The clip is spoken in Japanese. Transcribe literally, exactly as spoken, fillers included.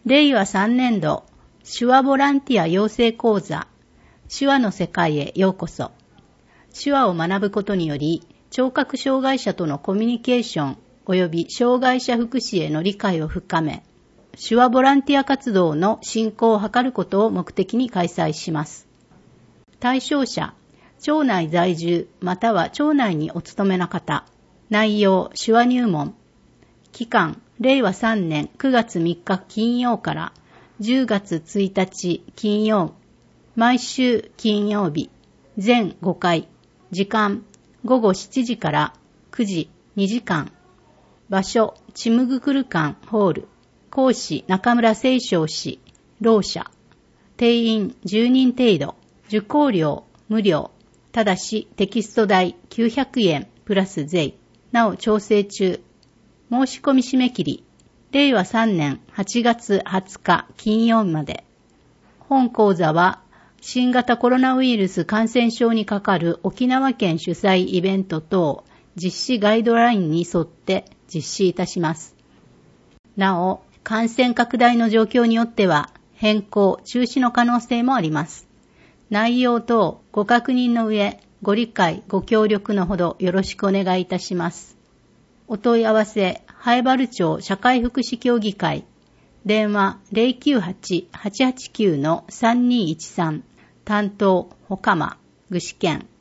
れいわさんねんど手話ボランティア養成講座、手話の世界へようこそ。手話を学ぶことにより、聴覚障害者とのコミュニケーション及び障害者福祉への理解を深め、手話ボランティア活動の振興を図ることを目的に開催します。対象者、町内在住または町内にお勤めの方。内容、手話入門。期間、れいわさんねんくがつみっか金曜からじゅうがつついたち金曜。毎週金曜日。全ごかい。時間、ごごしちじからくじにじかん。場所、ちむぐくる館ホール。講師、中村清正氏。ろう者。定員じゅうにん程度。受講料、無料。ただしテキスト代きゅうひゃくえんプラス税。なお調整中。申し込み締め切り。れいわさんねんはちがつはつか金曜日まで。本講座は新型コロナウイルス感染症にかかる沖縄県主催イベント等実施ガイドラインに沿って実施いたします。なお、感染拡大の状況によっては変更、中止の可能性もあります。内容等ご確認の上、ご理解、ご協力のほどよろしくお願いいたします。お問い合わせ、南風原町社会福祉協議会、電話 ゼロきゅうはち はちはちきゅう さんにいちさん、担当、ほかま、具志堅。